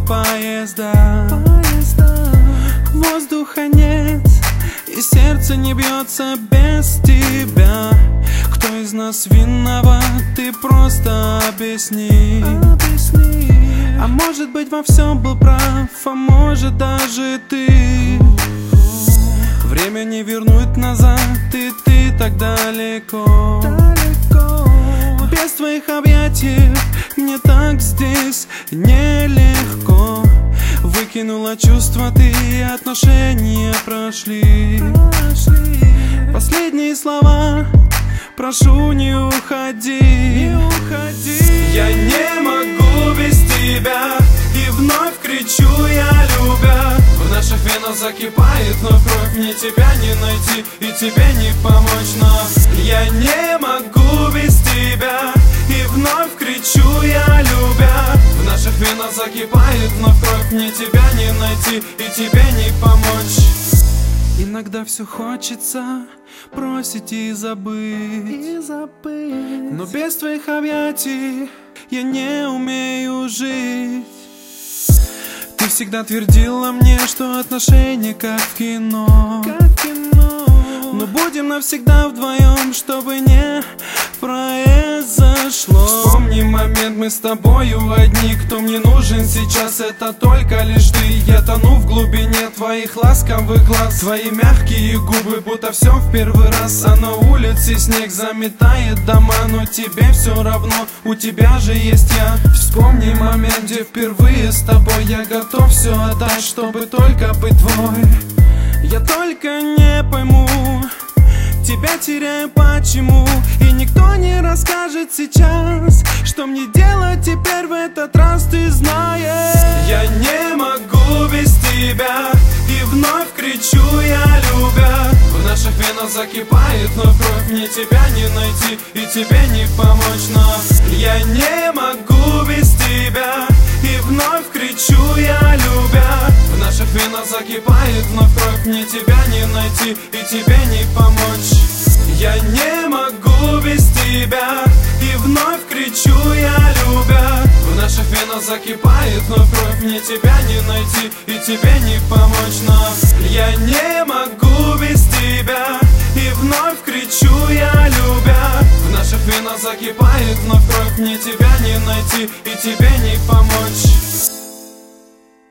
поезда. Воздуха нет, и сердце не бьется без тебя. Кто из нас виноват, ты просто объясни. А может быть, во всем был прав, а может даже ты. Время не вернуть назад, и ты так далеко. Без твоих объятий мне так здесь нелегко. Выкинула чувства ты, и отношения прошли. Последние слова: прошу, не уходи. Я не могу без тебя, и вновь кричу я, любя. В наших венах закипает, но кровь, мне тебя не найти и тебе не помочь. Но я не могу без тебя, и вновь кричу я, любя. В наших венах закипает, но кровь, мне тебя не найти и тебе не помочь. Иногда все хочется бросить и забыть, но без твоих объятий я не умею жить. Ты всегда твердила мне, что отношения как в кино, но будем навсегда вдвоем, чтобы не произошло. Вспомни момент, мы с тобою одни. Кто мне нужен сейчас, это только лишь ты. Я тону в глубине твоих ласковых глаз. Твои мягкие губы, будто все в первый раз. А на улице снег заметает дома, но тебе все равно, у тебя же есть я. Вспомни момент, где впервые с тобой я готов все отдать, чтобы только быть твой. Я только не пойму, тебя теряю почему, и никто не расскажет сейчас, что мне делать теперь в этот раз, ты знаешь. Я не могу без тебя, и вновь кричу я, любя. В наших венах закипает, но кровь, мне тебя не найти и тебе не помочь. Но я не могу без тебя, и вновь кричу я, любя. В наших венах закипает, но кровь, мне тебя не найти и тебе не помочь. Я не могу без тебя, и вновь кричу я, любя. В наших венах закипает, но кровь, мне тебя не найти и тебе не помочь. Но я не могу без тебя, и вновь кричу я, любя. В наших венах закипает, но кровь, мне тебя не найти и тебе не помочь.